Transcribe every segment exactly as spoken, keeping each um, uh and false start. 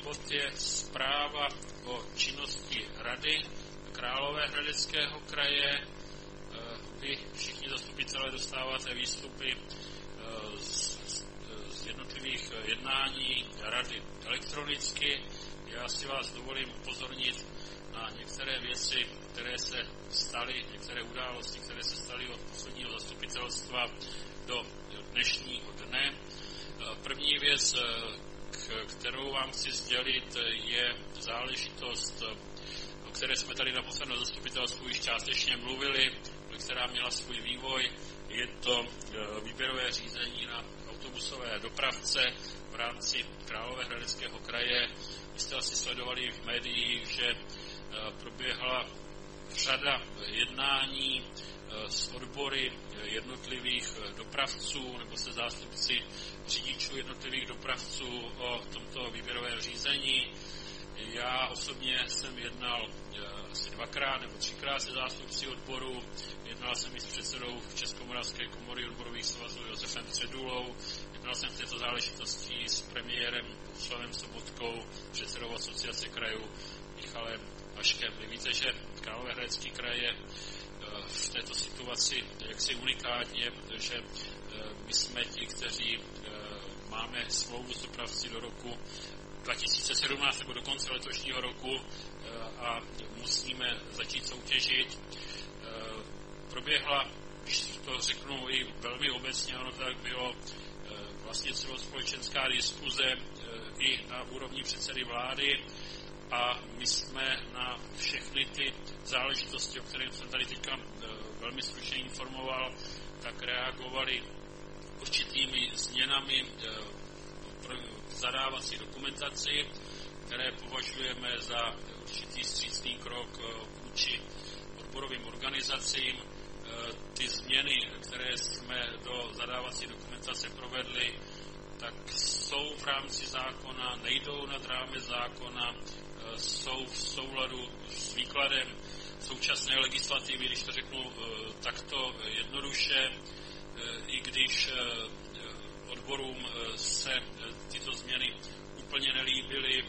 bod je zpráva o činnosti Rady Královéhradeckého kraje. Vy všichni zastupitelé dostáváte výstupy z, z jednotlivých jednání Rady elektronicky. Já si vás dovolím upozornit na některé věci, které se staly, některé události, které se staly od posledního zastupitelstva do dnešního dne. První věc, kterou vám chci sdělit, je záležitost, o které jsme tady na posledním zastupitelstvu již částečně mluvili, která měla svůj vývoj. Je to výběrové řízení na autobusové dopravce v rámci Královéhradeckého kraje. Vy jste asi sledovali v médiích, že proběhla řada jednání s odbory jednotlivých dopravců nebo se zástupci řidičů jednotlivých dopravců o tomto výběrovém řízení. Já osobně jsem jednal asi dvakrát nebo třikrát se zástupci odboru. Jednal jsem i s předsedou Českomoravské komory odborových svazů Josefem Středulou. Jednal jsem v této záležitosti s premiérem Bohuslavem Sobotkou, předsedou asociace krajů Michalem Vaškem. Vy víte, že Královéhradecký kraj je v této situaci jaksi unikátně, protože my jsme ti, kteří máme smlouvu s dopravci do roku dva tisíce sedmnáct nebo do konce letošního roku a musíme začít soutěžit. Proběhla, když to řeknu i velmi obecně, ono tak bylo vlastně celospolečenská diskuze i na úrovni předsedy vlády a my jsme na všechny ty záležitosti, o kterých jsem tady teďka velmi stručně informoval, tak reagovali určitými změnami v zadávací dokumentaci, které považujeme za určitý vstřícný krok vůči odborovým organizacím. Ty změny, které jsme do zadávací dokumentace provedli, tak jsou v rámci zákona, nejdou nad rámec zákona, jsou v souladu s výkladem současné legislativy, když to řeknu takto jednoduše, i když odborům se tyto změny úplně nelíbily.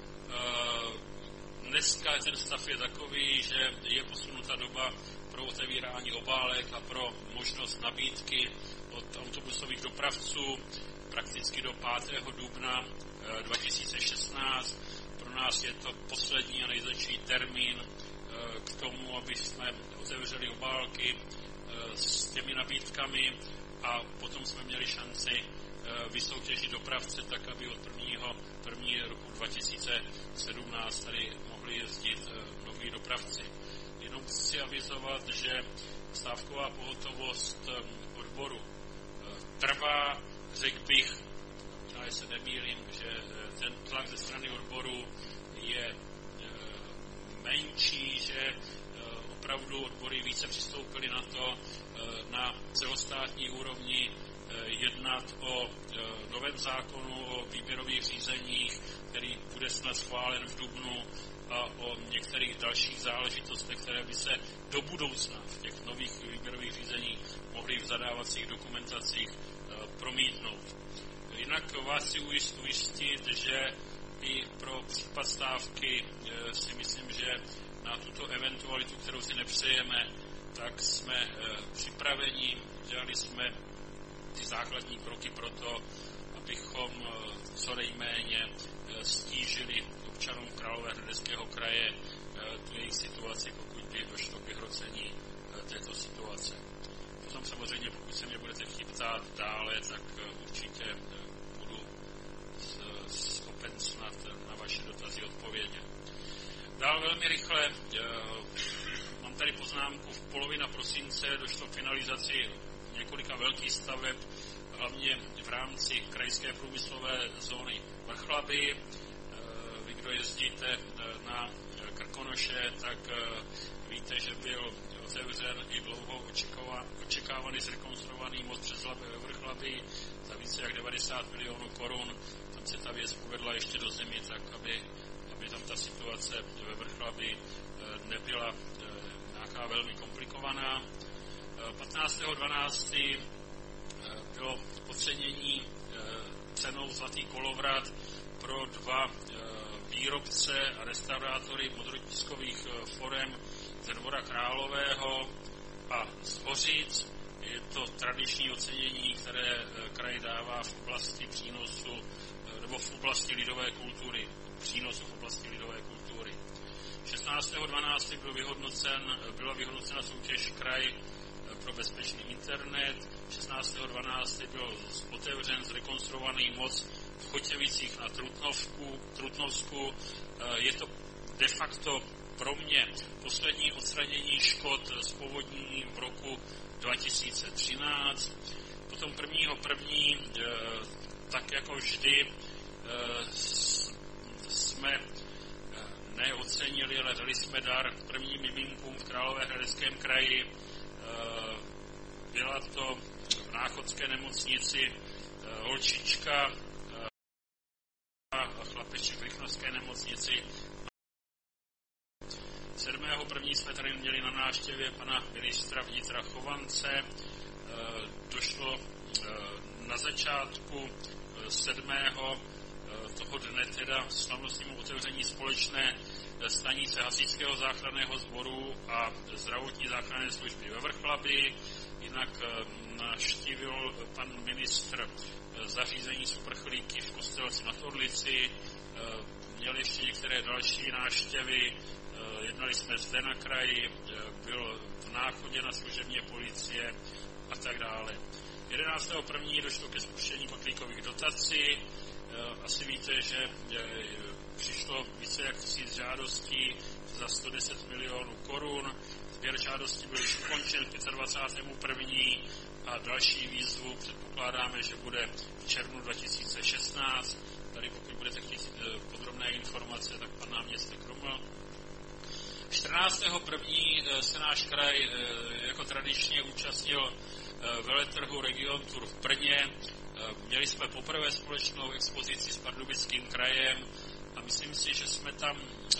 Dneska ten stav je takový, že je posunuta doba pro otevírání obálek a pro možnost nabídky od autobusových dopravců prakticky do pátého dubna dva tisíce šestnáct. Pro nás je to poslední a nejzazší termín k tomu, aby jsme otevřeli obálky s těmi nabídkami a potom jsme měli šanci vysoutěžit dopravce tak, aby od prvního prvního roku dva tisíce sedmnáct tady mohli jezdit noví dopravci. Jenom chci avizovat, že stávková pohotovost odboru trvá, řekl bych, ale se nemýlím, že ten tlak ze strany odboru je menší, že opravdu odbory více přistoupily na to na celostátní úrovni jednat o novém zákonu o výběrových řízeních, který bude snad schválen v dubnu, a o některých dalších záležitostech, které by se do budoucna v těch nových výběrových řízeních mohly v zadávacích dokumentacích promítnout. Jinak vás chci ujistit, že i pro případ stávky si myslím, že na tuto eventualitu, kterou si nepřejeme, tak jsme připraveni, dělali jsme ty základní kroky pro to, abychom co nejméně stížili občanům Královéhradeckého kraje tu jejich situaci, pokud by došlo k vyhrocení této situace. Potom samozřejmě, pokud se mě budete chtít ptát dále, tak určitě budu schopen snad na vaše dotazy odpovědět. Dál velmi rychle, mám tady poznámku, v polovina prosince došlo k finalizaci několika velkých staveb, hlavně v rámci krajské průmyslové zóny Vrchlabí. Vy, kdo jezdíte na Krkonoše, tak víte, že byl otevřen i dlouho očekávaný zrekonstruovaný most přes Vrchlabí za více jak devadesát milionů korun. Tam se ta věc povedla ještě do zimy, tak aby, aby tam ta situace ve Vrchlabí nebyla nějaká velmi komplikovaná. patnáctého dvanáctého bylo ocenění cenou Zlatý kolovrat pro dva výrobce a restaurátory modrotiskových forem ze Dvora Králového a z Hořic. Je to tradiční ocenění, které kraj dává v oblasti přínosu nebo v oblasti lidové kultury, přínosu v oblasti lidové kultury. šestnáctého dvanáctého byl vyhodnocen, byla vyhodnocena soutěž Kraj pro bezpečný internet. šestnáctého dvanáctého byl otevřen zrekonstruovaný most v Chotěvicích na Trutnovku, Trutnovsku. Je to de facto pro mě poslední odstranění škod z povodní v roku dva tisíce třináct. Potom prvního první, tak jako vždy, jsme neocenili, ale dali jsme dar prvním miminkům v Královéhradeckém kraji. Byla to v Náchodské nemocnici holčička a chlapeček v Rychnovské nemocnici. sedmého prvního jsme tady měli na návštěvě pana ministra vnitra Chovance. Došlo na začátku sedmého toho dne teda slavnostnímu otevření společné stanice Hasičského záchranného sboru a zdravotní záchranné služby ve Vrchlabí. Jinak navštívil pan ministr zařízení s uprchlíky v Kostelci nad Orlici. Měl ještě některé další návštěvy. Jednali jsme zde na kraji, byl v Náchodě na služebně policie a tak dále. jedenáctého prvního došlo ke spuštění kotlíkových dotací. Asi víte, že přišlo více jak tisíc žádostí za sto deset milionů korun. Sběr žádostí byl již ukončen k dvacátého prvního a další výzvu předpokládáme, že bude v červnu dva tisíce šestnáct. Tady pokud budete chtít podrobné informace, tak pan náměstek Roml. čtrnáctého prvního se náš kraj jako tradičně účastnil veletrhu Region Tour v Brně. Měli jsme poprvé společnou expozici s Pardubickým krajem a myslím si, že jsme tam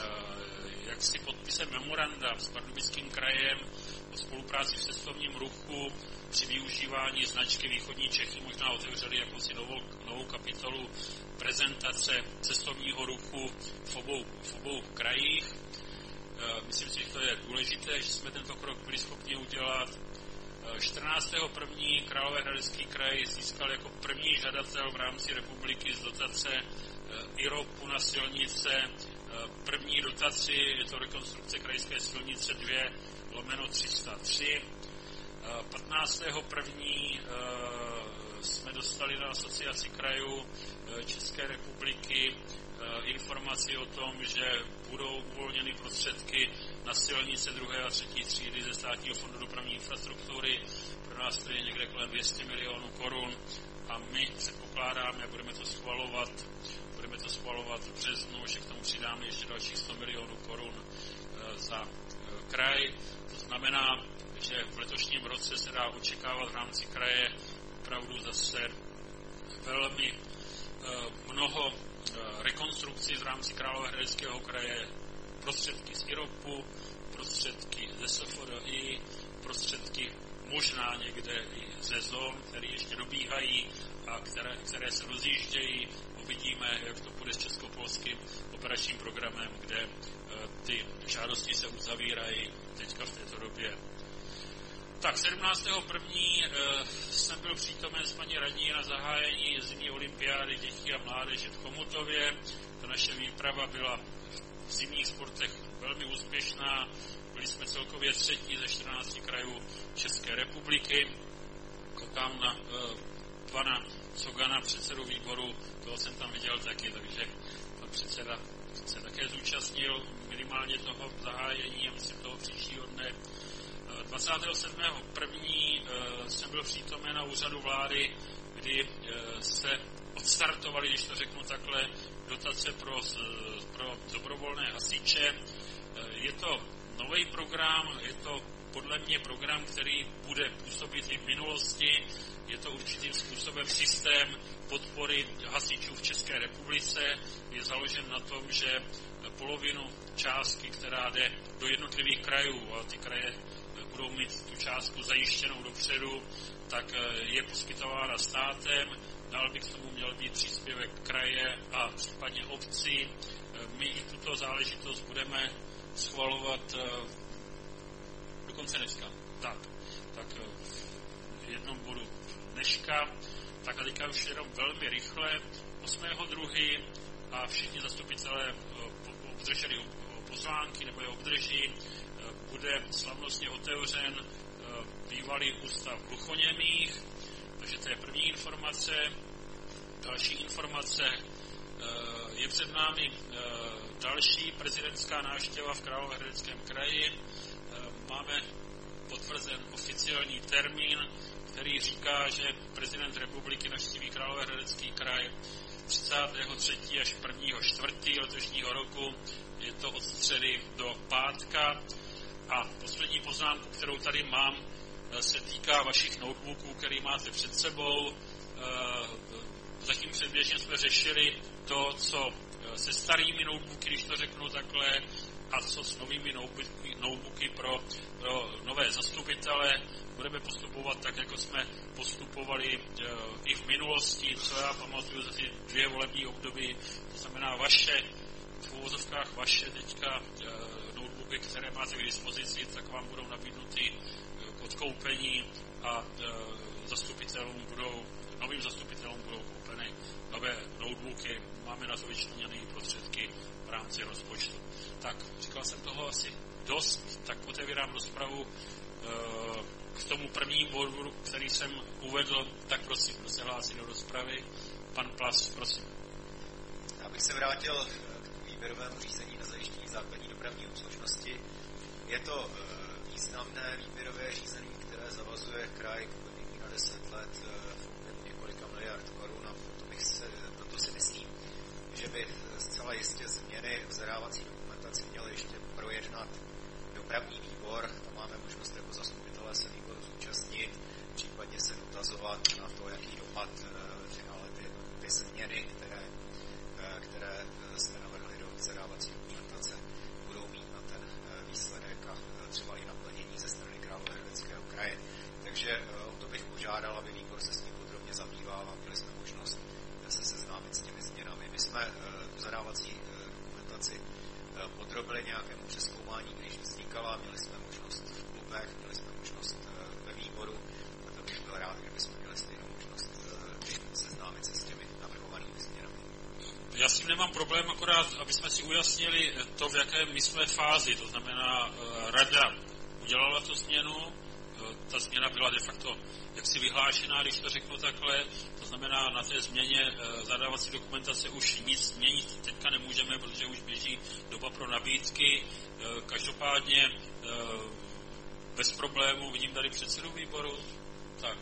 jaksi podpisem memoranda s Pardubickým krajem o spolupráci v cestovním ruchu při využívání značky Východní Čechy možná otevřeli jakousi novou, novou kapitolu prezentace cestovního ruchu v obou, v obou krajích. Myslím si, že to je důležité, že jsme tento krok byli schopni udělat. čtrnáctého prvního Královéhradecký kraj získal jako první žadatel v rámci republiky z dotace I R O P u na silnice první dotaci, je to rekonstrukce krajské silnice dva lomeno tři sta tři. patnáctého prvního jsme dostali na asociaci krajů České republiky informaci o tom, že budou uvolněny prostředky na silnice druhé a třetí třídy ze Státního fondu dopravní infrastruktury. Pro nás to je někde kolem dvě stě milionů korun a my předpokládáme, budeme to schvalovat, budeme to schvalovat v březnu, že k tomu přidáme ještě dalších sto milionů korun za kraj. To znamená, že v letošním roce se dá očekávat v rámci kraje opravdu zase velmi mnoho rekonstrukcí v rámci Královéhradeckého kraje, prostředky z I R O P u, prostředky ze S F D I, prostředky možná někde i ze zón, které ještě dobíhají a které, které se rozjíždějí. Uvidíme, jak to bude s českopolským operačním programem, kde ty žádosti se uzavírají teďka v této době. Tak, sedmnáctého prvního jsem byl přítomen s paní radní na zahájení zimní olympiády dětí a mládeže v Chomutově. Ta naše výprava byla v zimních sportech velmi úspěšná. Byli jsme celkově třetí ze čtrnácti krajů České republiky. Koukám na uh, pana Cogana, předsedu výboru, toho jsem tam viděl taky, takže pan předseda se také zúčastnil minimálně toho zahájení a myslím toho příštího dne. dvacátého sedmého prvního jsem byl přítomen na úřadu vlády, kdy se odstartovaly, když to řeknu takhle, dotace pro, pro dobrovolné hasiče. Je to nový program, je to podle mě program, který bude působit i v minulosti. Je to určitým způsobem systém podpory hasičů v České republice. Je založen na tom, že polovinu částky, která jde do jednotlivých krajů, a ty kraje budou mít tu částku zajištěnou dopředu, tak je poskytována státem. dál by k tomu měl být příspěvek kraje a případně obcí. My i tuto záležitost budeme schvalovat dokonce dneska. Tak, tak v jednom bodu dneška. Tak a teďka už jenom velmi rychle. osmého druhého a všichni zastupitelé obdrželi pozvánky nebo je obdrží. Bude slavnostně otevřen bývalý ústav hluchoněmých, takže to je první informace. Další informace, je před námi další prezidentská návštěva v Královéhradeckém kraji. Máme potvrzen oficiální termín, který říká, že prezident republiky navštíví Královéhradecký kraj třicátého třetího až prvního čtvrtého letošního roku. Je to od středy do pátka. A poslední poznámku, kterou tady mám, se týká vašich notebooků, který máte před sebou. Zatím předběžně jsme řešili to, co se starými notebooky, když to řeknu takhle, a co s novými notebooky, notebooky pro, pro nové zastupitele. Budeme postupovat tak, jako jsme postupovali i v minulosti, co já pamatuju za ty dvě volební období. To znamená vaše, v uvozovkách vaše teďka notebooky, které máte k dispozici, tak vám budou nabídnuty k odkoupení a zastupitelům budou, novým zastupitelům budou koupeny nové notebooky. Máme na to vyčleněné prostředky v rámci rozpočtu. Tak, říkal jsem toho asi dost, tak otevírám rozpravu k tomu prvnímu bodu, který jsem uvedl. Tak prosím, kdo se hlásí do rozpravy. Pan Plas, prosím. Já bych se vrátil k výběrovému řízení na zajištění základní dopravní obslužnosti. Je to významné výběrové řízení, které zavazuje kraj k plnění na deset let v objemu několika miliard korun, a proto, bych se, proto si myslím, že by zcela jistě změny v zadávací dokumentaci měl ještě projednat dopravní výbor. Tam máme možnost jako zastupitelé se výboru zúčastnit, případně se dotazovat na to, jaký dopad finále ty, ty změny, které, které jste navrhli do zadávací dokumentace, budou mít na ten výsledek a třeba i naplnění ze strany Královéhradeckého kraje. Takže o to bych požádal, aby výbor se s tím podrobně zabýval a měli jsme možnost se seznámit s těmi změnami. My jsme tu zadávací dokumentaci podrobili nějakému přezkoumání, když vznikala, měli jsme možnost v klubech, měli jsme možnost ve výboru, a to bych byl rád, kdybychom měli stejnou možnost seznámit se s těmi navrhovanými změnami. Já s tím nemám problém, akorát, aby jsme si ujasnili to, v jaké my jsme fázi, to znamená, rada udělala tu změnu, ta změna byla de facto jaksi vyhlášená, když to řeknu takhle, to znamená, na té změně zadávací dokumentace už nic měnit teďka nemůžeme, protože už běží doba pro nabídky. Každopádně bez problému vidím tady předsedu výboru, tak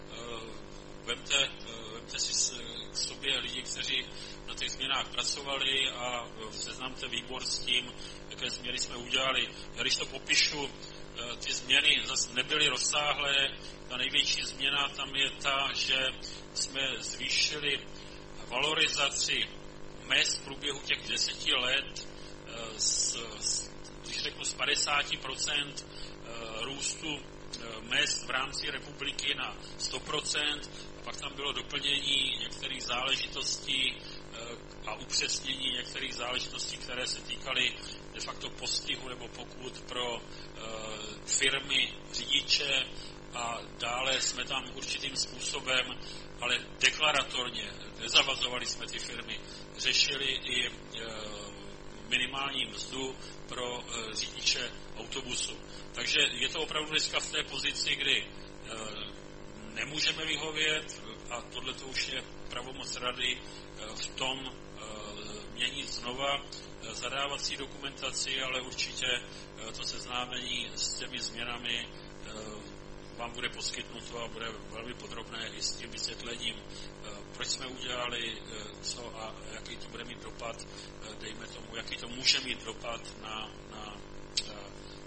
vemte, vemte si k sobě lidi, kteří na těch změnách pracovali a seznamte výbor s tím, jaké změny jsme udělali. Já když to popíšu, ty změny zase nebyly rozsáhlé. Ta největší změna tam je ta, že jsme zvýšili valorizaci mezd v průběhu těch deseti let z, z, když řeknu, z padesát procent růstu mezd v rámci republiky na sto procent. A pak tam bylo doplnění některých záležitostí a upřesnění některých záležitostí, které se týkaly de facto postihu nebo pokut pro uh, firmy, řidiče, a dále jsme tam určitým způsobem, ale deklaratorně, nezavazovali jsme ty firmy, řešili i uh, minimální mzdu pro uh, řidiče autobusu. Takže je to opravdu dneska v té pozici, kdy uh, nemůžeme vyhovět, a tohle to už je pravomoc rady uh, v tom uh, měnit znova zadávací dokumentaci, ale určitě to seznámení s těmi změnami vám bude poskytnuto a bude velmi podrobné i s tím vysvětlením, proč jsme udělali co a jaký to bude mít dopad, dejme tomu, jaký to může mít dopad na, na, na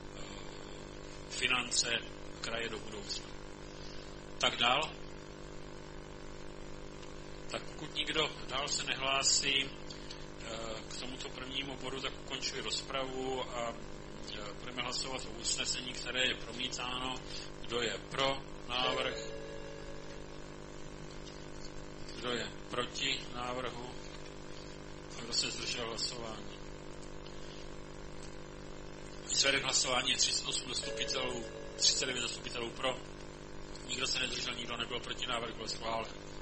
finance kraje do budoucna. Tak dál. Tak pokud nikdo dál se nehlásí k tomuto prvnímu bodu, tak ukončuji rozpravu a budeme hlasovat o usnesení, které je promítáno. Kdo je pro návrh? Kdo je proti návrhu? A kdo se zdržel hlasování? Výsledek hlasování je třicet osm zastupitelů, třicet devět zastupitelů pro. Nikdo se nezdržel, nikdo nebyl proti, návrh byl schválen.